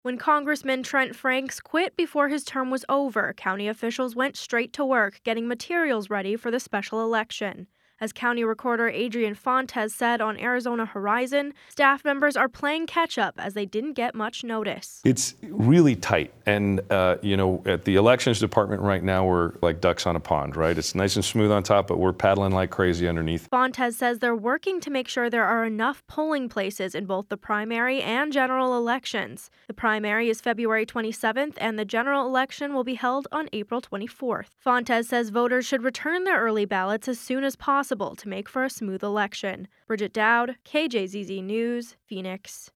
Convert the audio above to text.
When Congressman Trent Franks quit before his term was over, county officials went straight to work getting materials ready for the special election. As County Recorder Adrian Fontes said on Arizona Horizon, staff members are playing catch-up as they didn't get much notice. It's really tight. And, at the elections department right now, we're like ducks on a pond, right? It's nice and smooth on top, but we're paddling like crazy underneath. Fontes says they're working to make sure there are enough polling places in both the primary and general elections. The primary is February 27th, and the general election will be held on April 24th. Fontes says voters should return their early ballots as soon as possible to make for a smooth election. Bridget Dowd, KJZZ News, Phoenix.